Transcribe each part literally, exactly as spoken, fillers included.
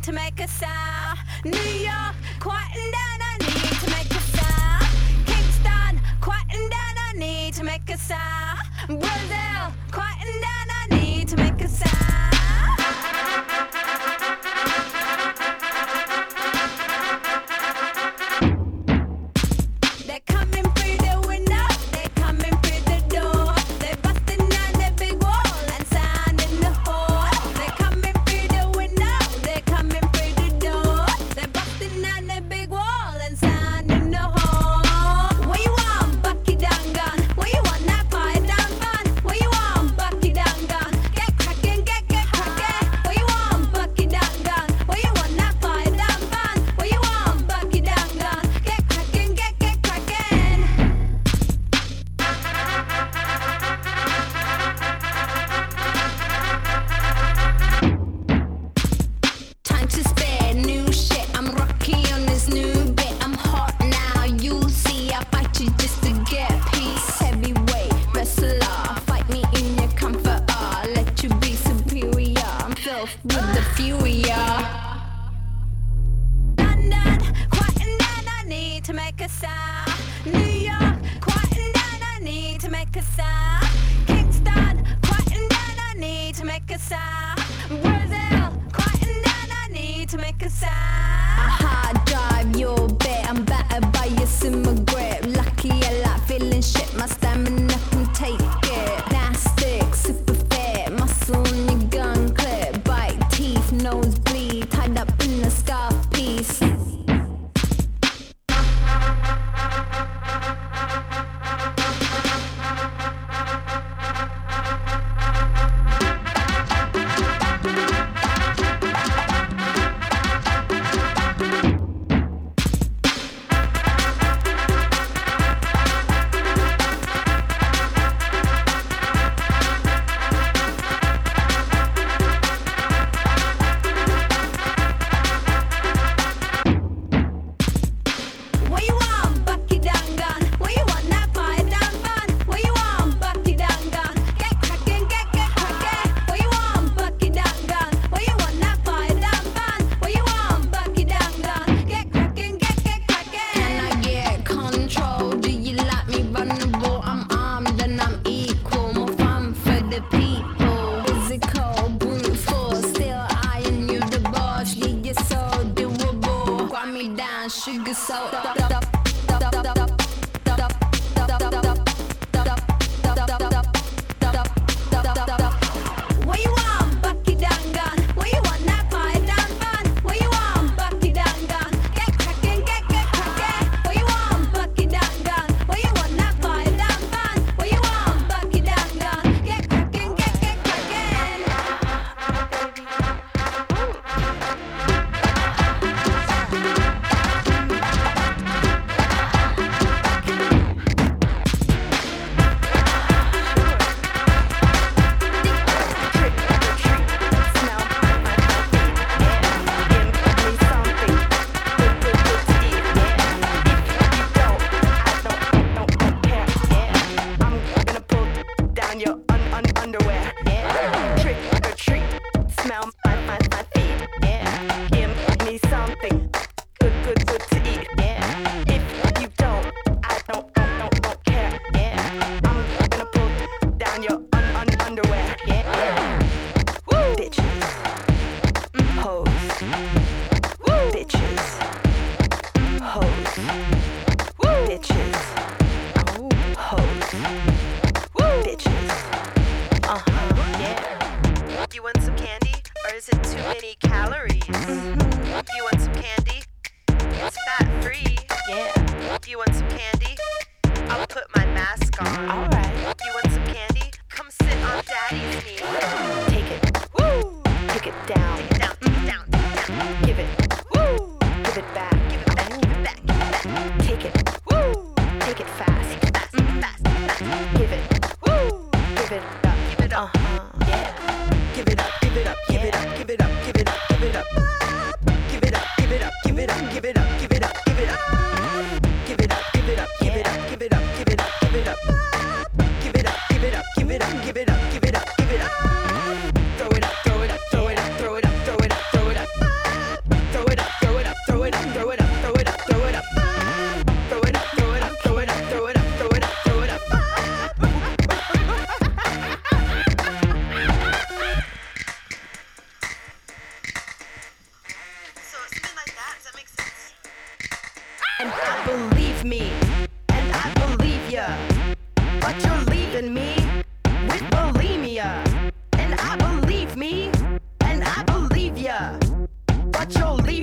to make a sound. New York, quieten down, I need to make a sound. Kingston, quieten down, I need to make a sound. Brazil, quieten down, I need to make a sound.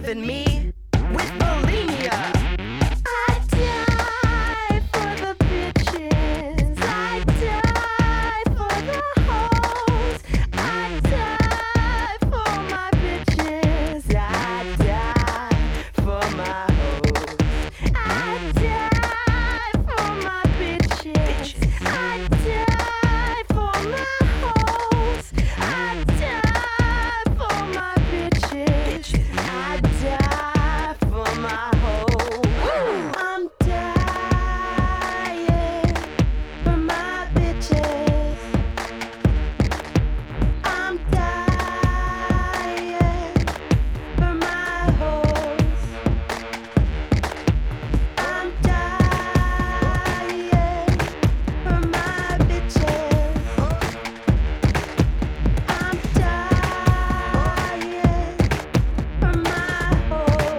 leaving me with bulimia. I die for the bitches. I die for the hoes. I die for my bitches. I die for my hoes. I die for my bitches. I die for my hoes. I die for my bitches. I die for my hoes. I'm dying for my bitches. I'm dying for my hoes. I'm dying for my bitches. I'm dying for my hoes.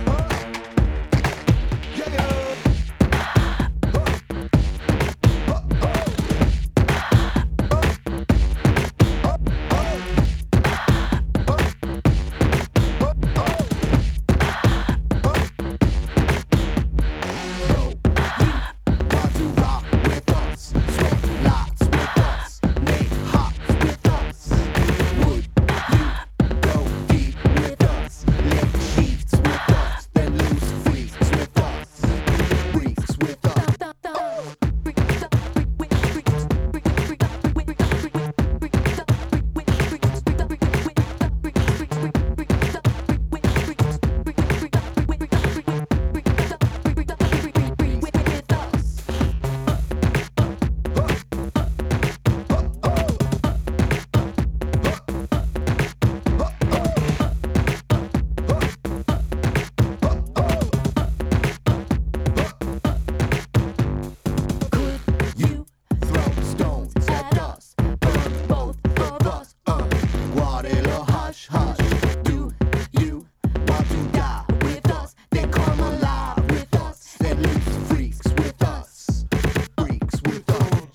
You throw stones at us, burn both of us. Uh, Guarelo, hush, hush. Do you want to die with us? Then come alive with us. Then loose freaks with us. Freaks with us.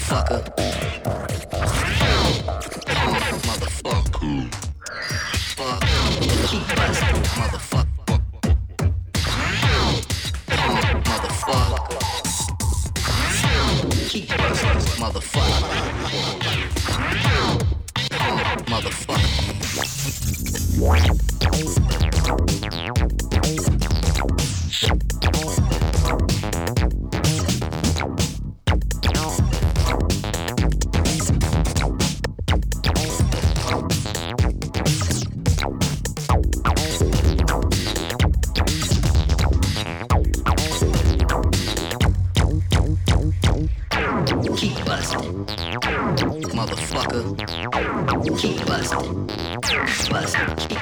motherfucker. Motherfucker. Fuck. Keep busting, motherfucker. Motherfucker. Keep busting, motherfucker. Motherfucker. Keep busting, motherfucker. Keep busting, busting, keep.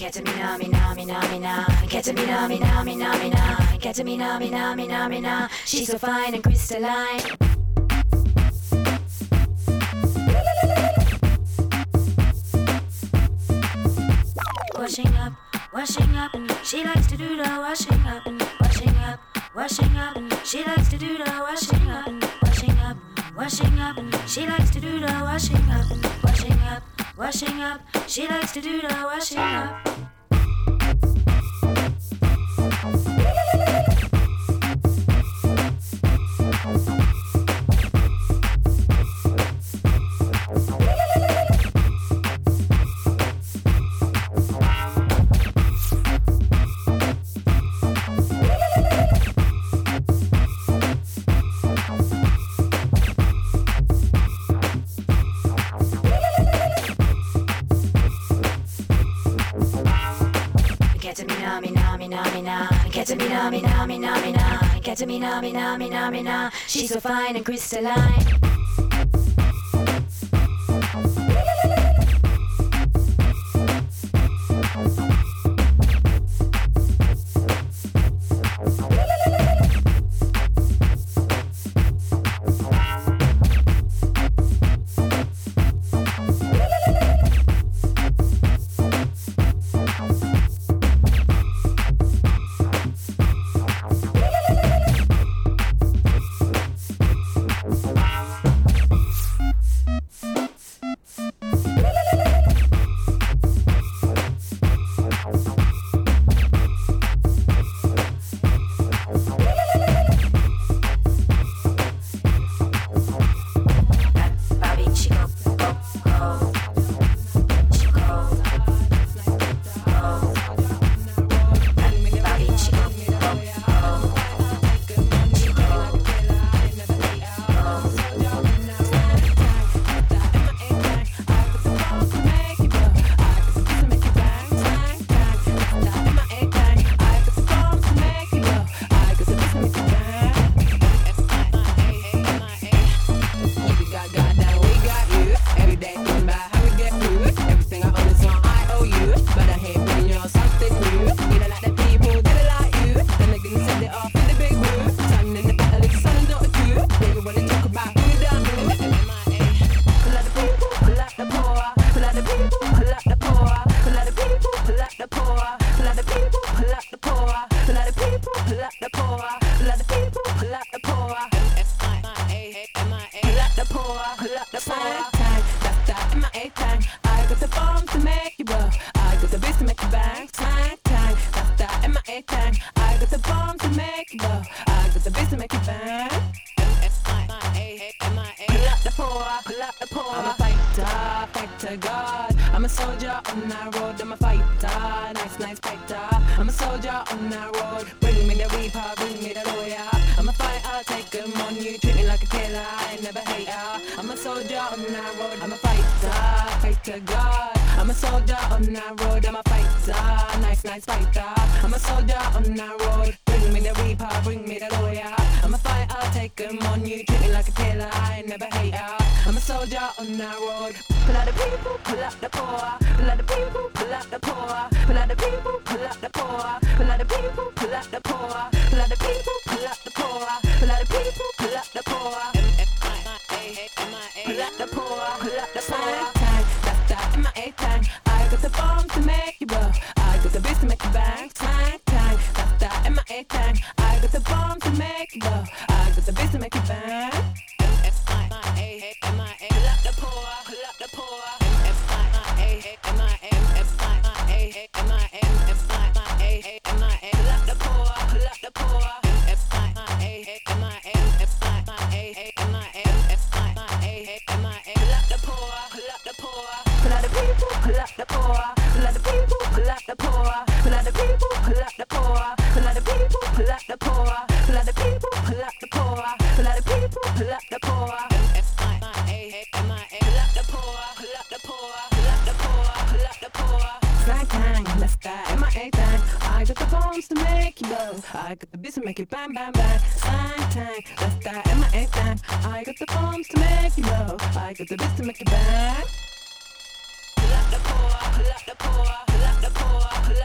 Ketamina, mina, mina, mina. Ketamina, mina, mina, mina. Ketamina, mina, mina, mina. She's so fine and crystalline. Washing up, washing up. She likes to do the washing up, washing up, washing up. She likes to do the washing up, washing up, washing up. She likes to do the washing up, washing up, washing up. She likes to do the washing up. Ketamina, mina, mina, mina. Ketamina, mina, mina, mina. Ketamina, mina, mina, mina. She's so fine and crystalline. I got the beats to make it bang, bang, bang. Bang, tang, that's that M I A thang. I got the bombs to make you blow. I got the beats to make it bang. Pull up the pour, pull up the pour, pull up the pour.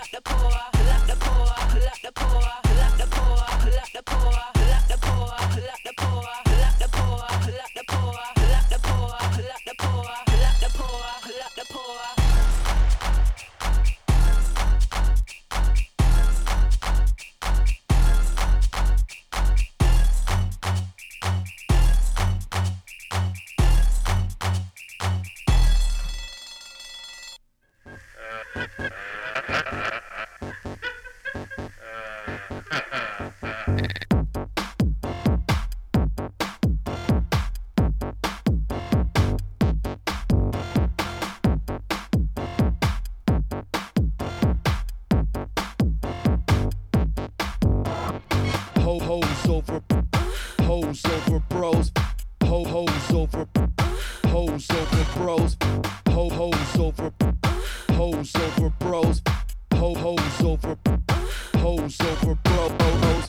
Hoes over, hoes over bros, ho hoes over, hoes over bros, ho hoes over, hoes over bros, ho hoes over, hoes over bros, ho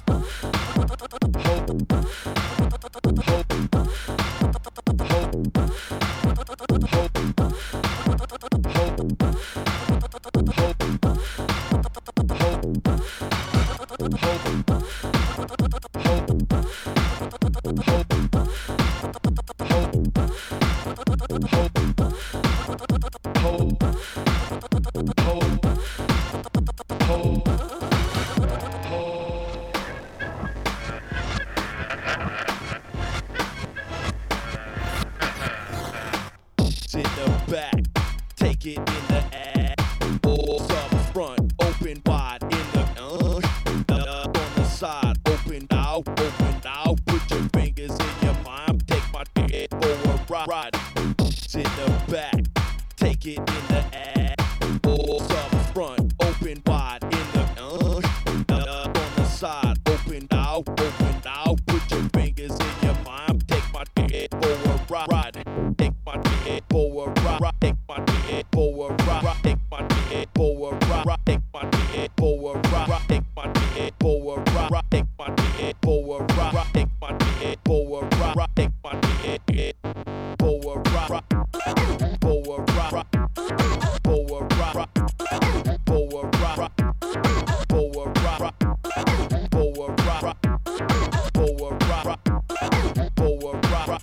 in the back, take it in the air. Balls up front, open wide in the uh, uh, on the side, open out, open out. Put your fingers in your mind, take my dick for a ride. In the back, take it in the air. Balls up front, open wide in the uh, uh, on the side, open out, open out. Put your fingers in your mind, take my dick for a ride. Take my dick for a ride. Take my dick for a ride. Take my dick for a ride. Take my dick for a ride. Take my dick for a ride. Take my dick for a ride. Take my dick for a ride. Take my dick for a ride. For a ride. For a ride. For a ride. For a ride. For a ride. For a ride. For a ride.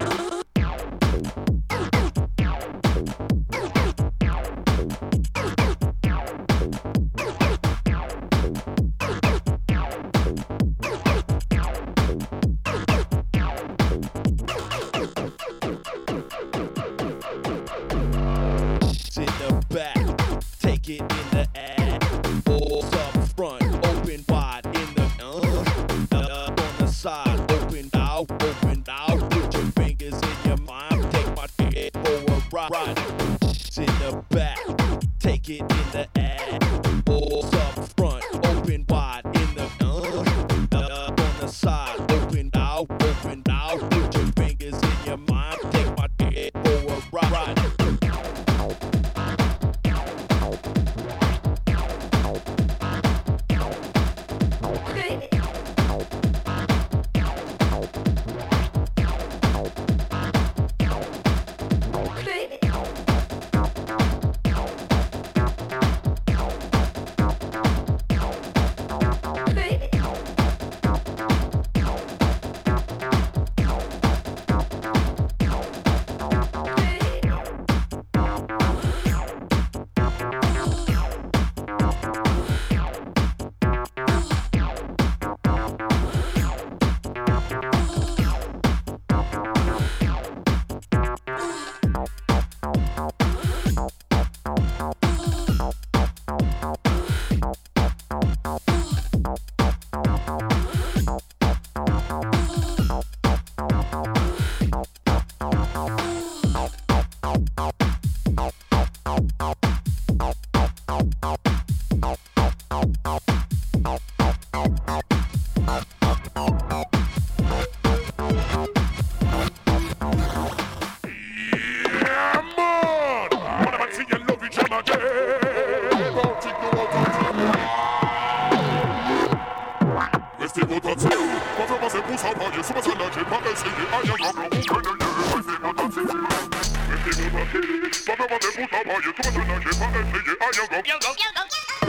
In the back, take it in the air. Balls up front, open wide in the uh, uh, on the side, open out, open out. Put your fingers in your mind, take my dick for a ride. In the back, take it in the air. Balls up front, open wide in the uh, uh, on the side, open out, open out. Put your fingers in your mind, take my dick for a ride. Go, go, go, go.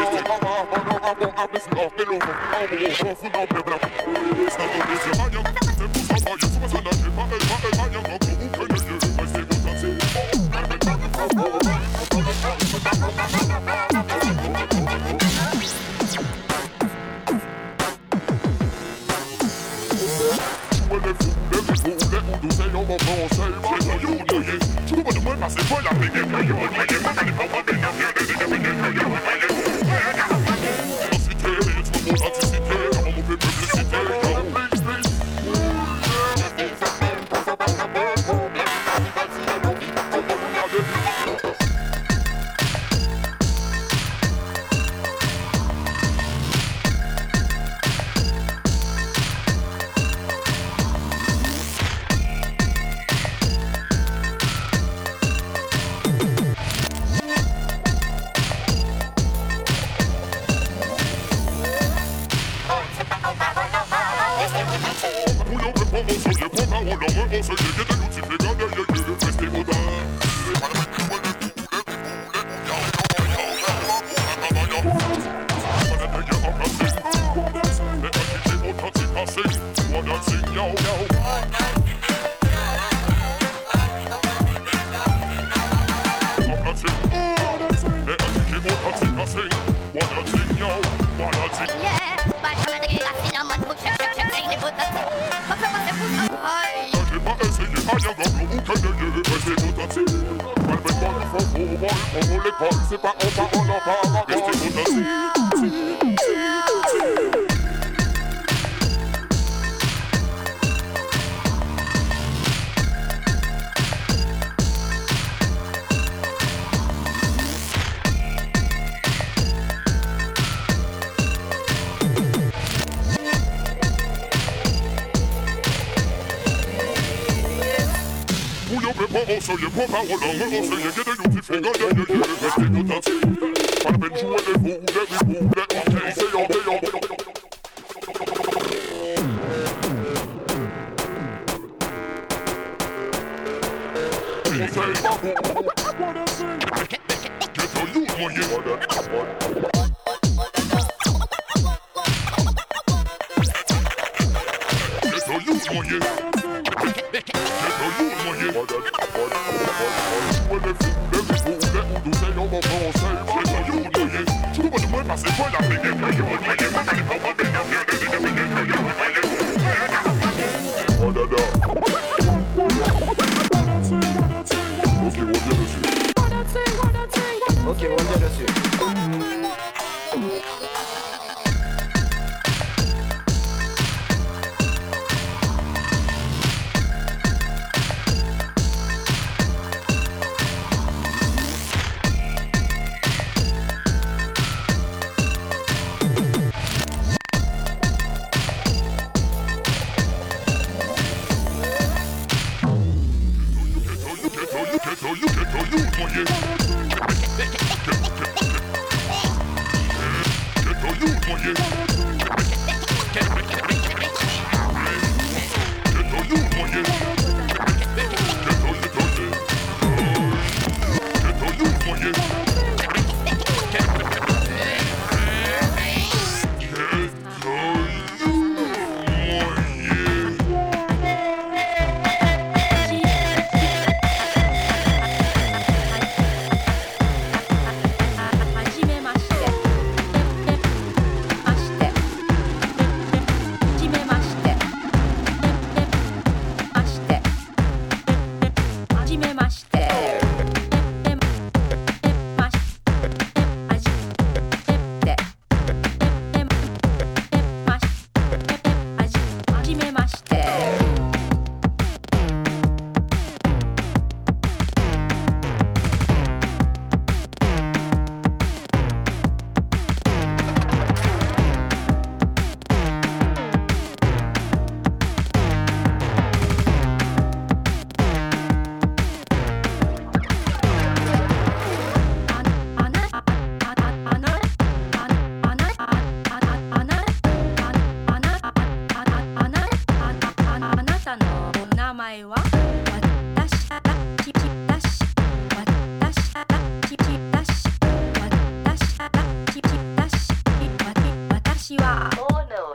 Get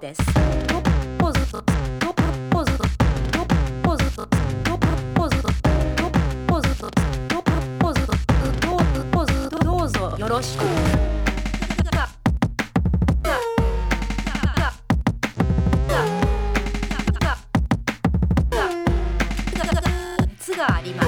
です。ポーズとポーズとポーズとポーズとポーズとポーズとポーズとどうぞよろしく。熱があります。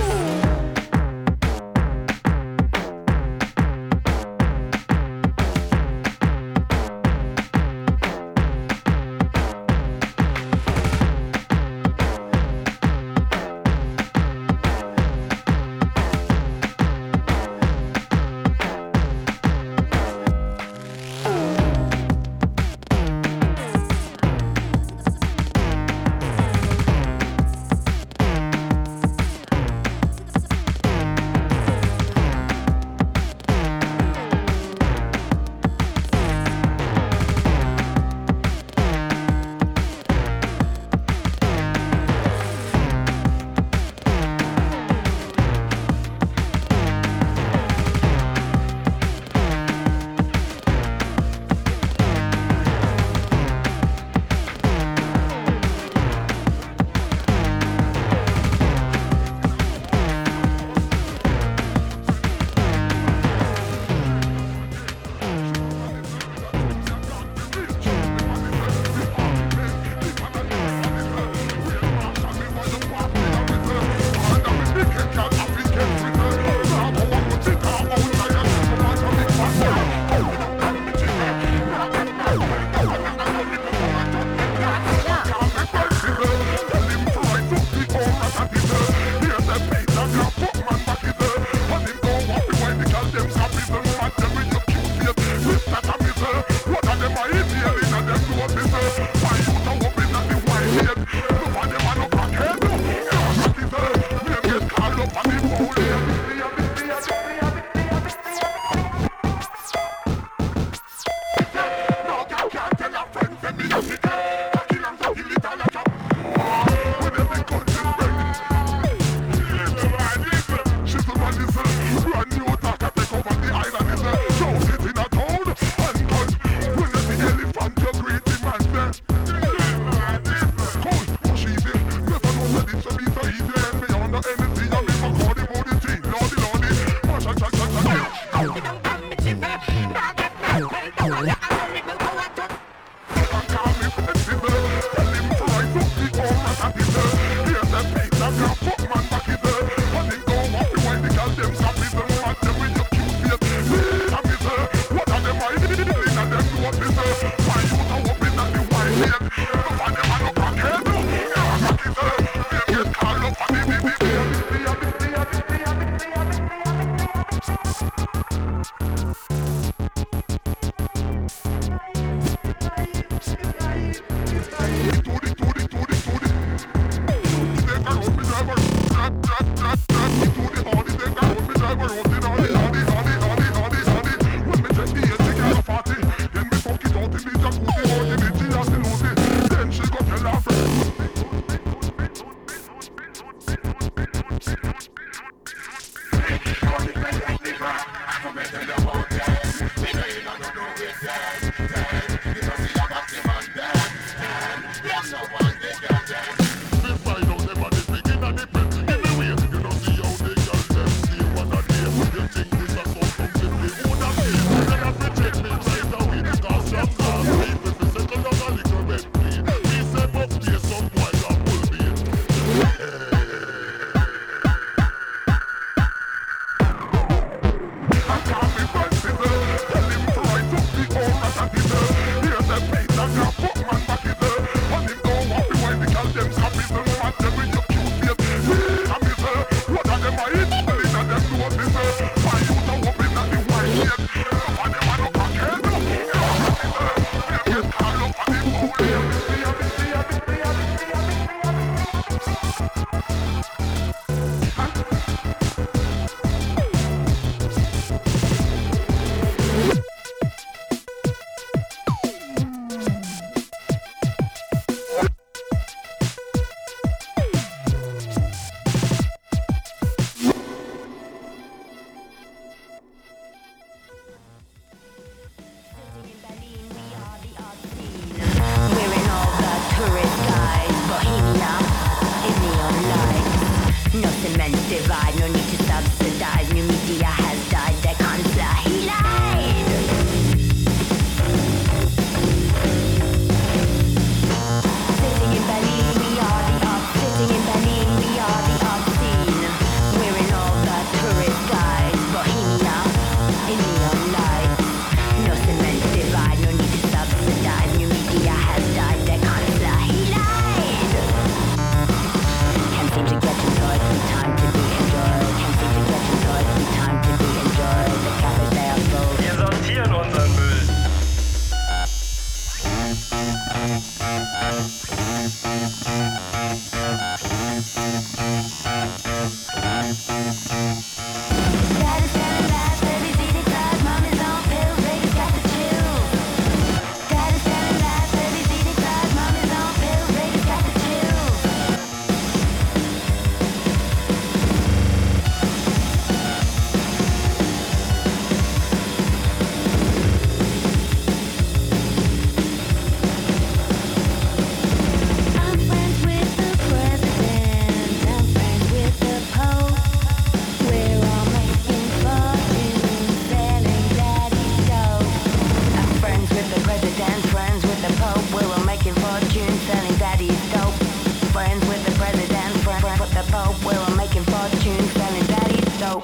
Tell him to immense divide. No need to subsidize. New media has died. They can't fly. He lied. Sitting in Berlin, we are the up. Sitting in Berlin, we are the obscene. We're in all the tourist guides. Bohemia, in neon lights. No cement divide. No need to subsidize. New media has died. They can't fly. He lied. Can't seem to get employed. Free time to be enjoyed. Can't seem to get employed. Free time to be enjoyed. The cafes they are full. Wir sortieren unseren Müll. Dad is telling lies, baby's eating fries, mommy's on pills, baby's got the chills. Dad is telling lies, baby's eating fries, mommy's on pills, baby's got the chills. I'm friends with the president, I'm friends with the pope. We're all making fortunes, selling daddy's dope. I'm friends with the president, friends with the pope. We're all making fortunes, selling daddy's dope. Friends with the president, friends with the pope. We're all making fortunes, selling daddy's dope.